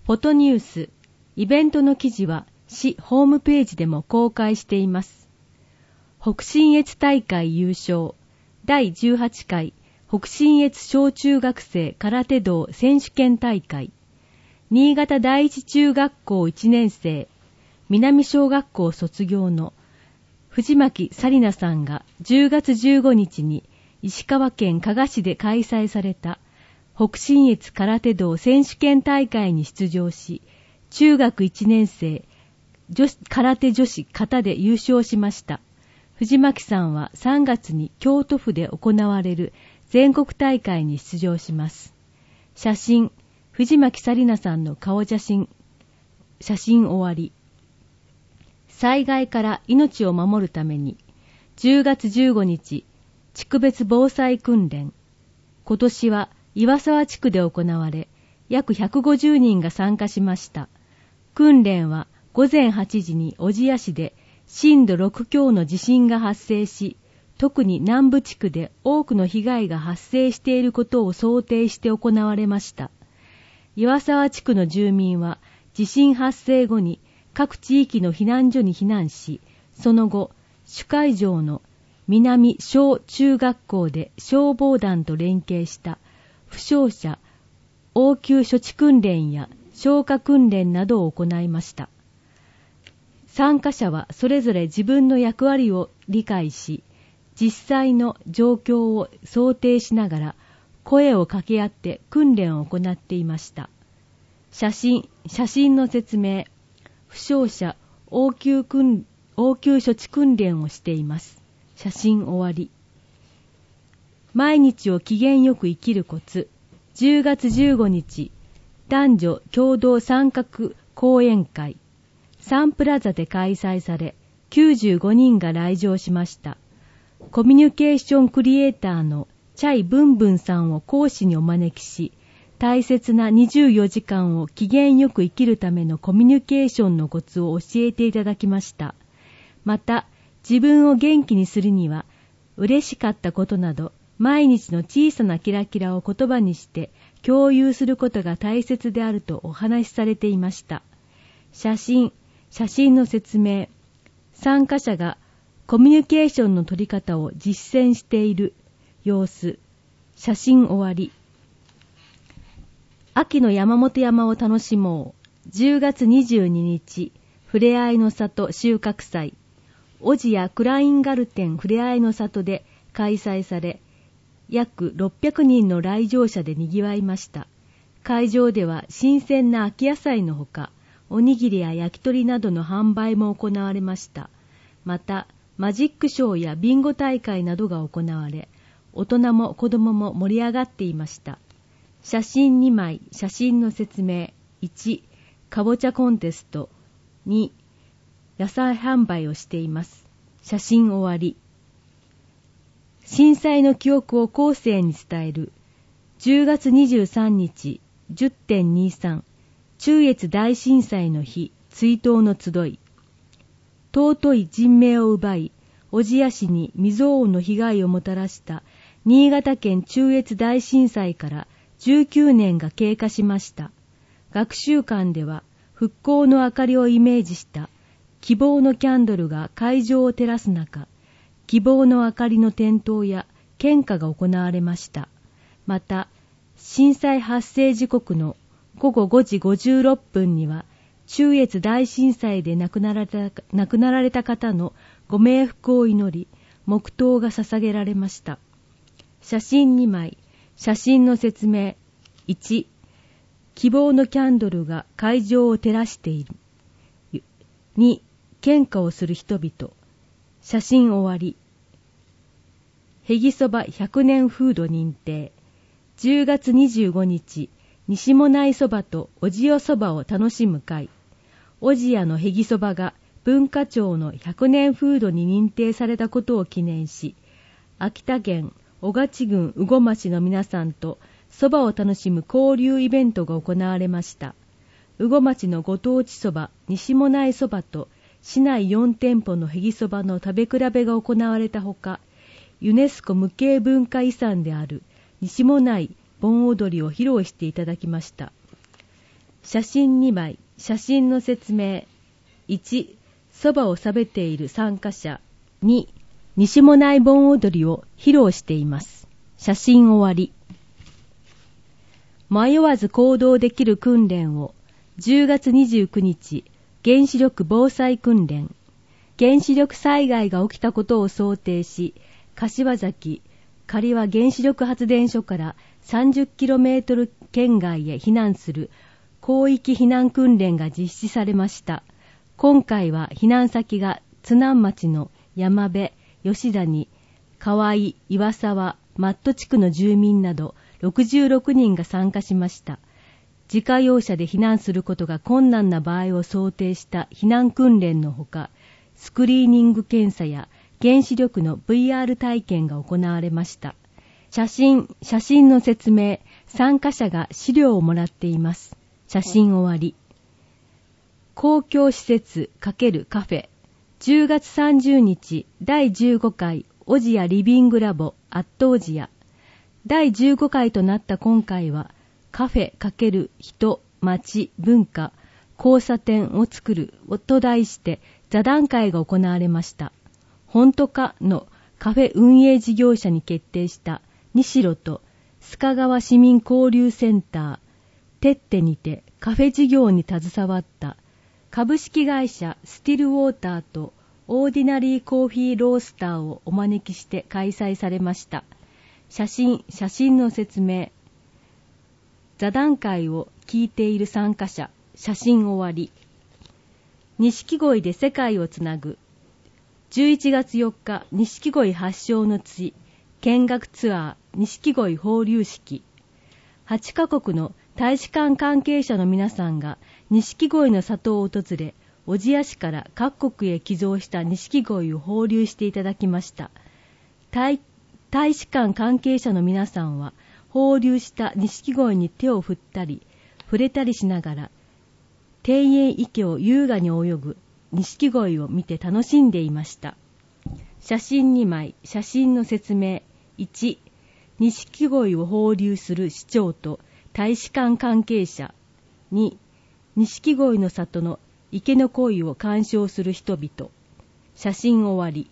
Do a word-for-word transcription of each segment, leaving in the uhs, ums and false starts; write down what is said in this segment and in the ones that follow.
フォトニュース、イベントの記事は市ホームページでも公開しています。北信越大会優勝、だいじゅうはちかい北信越小中学生空手道選手権大会、新潟第一中学校いちねん生、南小学校卒業の藤巻紗理奈さんがじゅうがつじゅうごにちに石川県加賀市で開催された北信越空手道選手権大会に出場し、中学いちねん生女子空手女子形で優勝しました。藤巻さんはさんがつに京都府で行われる全国大会に出場します。写真、藤巻紗理奈さんの顔写真、写真終わり。災害から命を守るために、じゅうがつじゅうごにち、地区別防災訓練。今年は岩沢地区で行われ、約ひゃくごじゅうにんが参加しました。訓練はごぜんはちじに小千谷市で震度ろくきょうの地震が発生し、特に南部地区で多くの被害が発生していることを想定して行われました。岩沢地区の住民は地震発生後に各地域の避難所に避難し、その後、主会場の南小中学校で消防団と連携した負傷者応急処置訓練や消火訓練などを行いました。参加者はそれぞれ自分の役割を理解し、実際の状況を想定しながら声を掛け合って訓練を行っていました。写真、写真の説明、負傷者応急訓、応急処置訓練をしています。写真終わり。毎日を機嫌よく生きるコツ。じゅうがつじゅうごにち、男女共同参画講演会。サンプラザで開催され、きゅうじゅうごにんが来場しました。コミュニケーションクリエイターのチャイ・ブンブンさんを講師にお招きし、大切なにじゅうよじかんを機嫌よく生きるためのコミュニケーションのコツを教えていただきました。また、自分を元気にするには、嬉しかったことなど、毎日の小さなキラキラを言葉にして共有することが大切であるとお話しされていました。写真、写真の説明、参加者がコミュニケーションの取り方を実践している様子、写真終わり。秋の山本山を楽しもう。じゅうがつにじゅうににち、ふれあいの里収穫祭。小千谷クラインガルテンふれあいの里で開催され、約ろっぴゃくにんの来場者で賑わいました。会場では新鮮な秋野菜のほか、おにぎりや焼き鳥などの販売も行われました。また、マジックショーやビンゴ大会などが行われ、大人も子供も盛り上がっていました。写真にまい、写真の説明。いち、かぼちゃコンテスト。に、野菜販売をしています。写真終わり。震災の記憶を後世に伝える。じゅうがつにじゅうさんにち、じゅってんにじゅうさん、中越大震災の日、追悼の集い。尊い人命を奪い、小千谷市に未曾有の被害をもたらした新潟県中越大震災からじゅうきゅうねんが経過しました。学習館では復興の明かりをイメージした希望のキャンドルが会場を照らす中、希望の明かりの点灯や献花が行われました。また、震災発生時刻のごごごじごじゅうろっぷんには、中越大震災で亡くなられた、亡くなられた方のご冥福を祈り、黙祷が捧げられました。写真にまい、写真の説明。いち、希望のキャンドルが会場を照らしている。に、献花をする人々。写真終わり。へぎそばひゃくねん風土認定。じゅうがつにじゅうごにち、西もないそばとおじよそばを楽しむ会。小千谷のへぎそばが文化庁のひゃくねん風土に認定されたことを記念し、秋田県男鹿地郡羽後町の皆さんとそばを楽しむ交流イベントが行われました。羽後町のご当地そば、西もないそばと市内よんてんぽのへぎそばの食べ比べが行われたほか、ユネスコ無形文化遺産である西もない盆踊りを披露していただきました。 写真にまい、写真の説明。いち、そばを食べている参加者。に、西もない盆踊りを披露しています。写真終わり。迷わず行動できる訓練をじゅうがつにじゅうくにち、原子力防災訓練。原子力災害が起きたことを想定し、柏崎、刈羽原子力発電所から さんじゅっキロメートル 圏外へ避難する広域避難訓練が実施されました。今回は避難先が津南町の山部、吉谷、河合、岩沢、マット地区の住民などろくじゅうろくにんが参加しました。自家用車で避難することが困難な場合を想定した避難訓練のほか、スクリーニング検査や原子力の ブイアール 体験が行われました。写真、写真の説明、参加者が資料をもらっています。写真終わり。公共施設×カフェ。じゅうがつさんじゅうにちだいじゅうごかいオジアリビングラボアットオジア。だいじゅうごかいとなった今回は、カフェ×人、街、文化、交差点を作ると題して座談会が行われました。本当かのカフェ運営事業者に決定した西野と須賀川市民交流センター、てってにてカフェ事業に携わった株式会社スティルウォーターとオーディナリーコーヒーロースターをお招きして開催されました。写真、写真の説明。座談会を聞いている参加者、写真終わり。錦鯉で世界をつなぐ。じゅういちがつよっか、錦鯉発祥の地、見学ツアー、錦鯉放流式。はちかこくの大使館関係者の皆さんが錦鯉の里を訪れ、小千谷市から各国へ寄贈した錦鯉を放流していただきました。大大使館関係者の皆さんは放流した錦鯉に手を振ったり触れたりしながら庭園池を優雅に泳ぐ錦鯉を見て楽しんでいました。写真にまい、写真の説明。いち、錦鯉を放流する市長と大使館関係者。に、錦鯉の里の池の鯉を鑑賞する人々。写真終わり。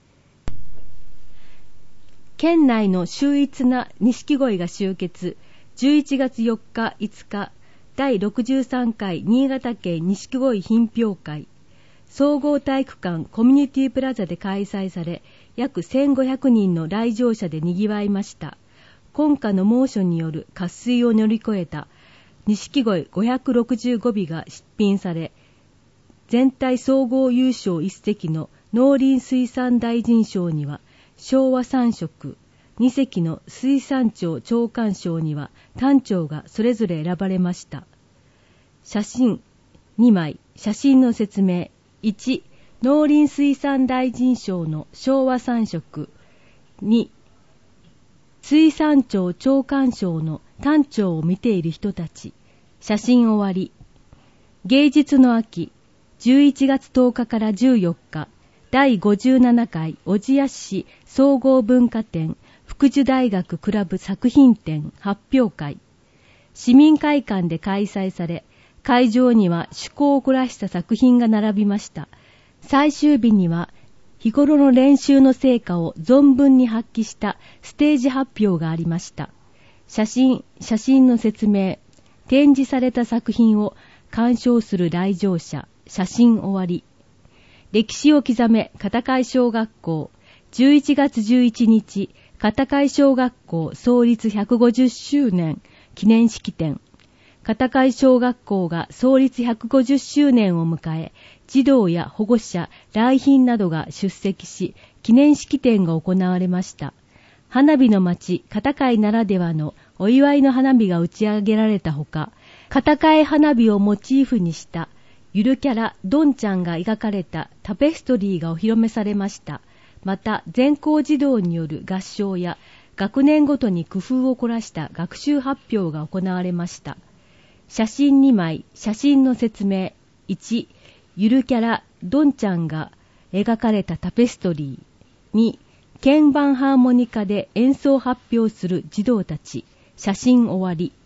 県内の秀逸な錦鯉が集結。じゅういちがつよっか、いつか、だいろくじゅうさんかい新潟県錦鯉品評会。総合体育館コミュニティプラザで開催され、約せんごひゃくにんの来場者で賑わいました。今夏の猛暑による渇水を乗り越えた錦鯉ごひゃくろくじゅうごびが出品され、全体総合優勝一席の農林水産大臣賞には昭和さんしょく、にせきの水産庁長官賞には単庁がそれぞれ選ばれました。写真にまい、写真の説明。いち、農林水産大臣賞の昭和さんしょく。に、水産庁長官賞の単庁を見ている人たち。写真終わり。芸術の秋、じゅういちがつとおかからじゅうよっか、だいごじゅうななかい小千谷市総合文化展福寿大学クラブ作品展発表会。市民会館で開催され、会場には趣向を凝らした作品が並びました。最終日には日頃の練習の成果を存分に発揮したステージ発表がありました。写真、写真の説明。展示された作品を鑑賞する来場者。写真終わり。歴史を刻め片貝小学校。じゅういちがつじゅういちにち、片貝小学校創立ひゃくごじゅっしゅうねん記念式典。片貝小学校が創立ひゃくごじゅっしゅうねんを迎え、児童や保護者、来賓などが出席し、記念式典が行われました。花火の町、片貝ならではのお祝いの花火が打ち上げられたほか、片貝花火をモチーフにしたゆるキャラドンちゃんが描かれたタペストリーがお披露目されました。また、全校児童による合唱や学年ごとに工夫を凝らした学習発表が行われました。写真にまい、写真の説明。いち、ゆるキャラドンちゃんが描かれたタペストリー。に、鍵盤ハーモニカで演奏発表する児童たち。写真終わり。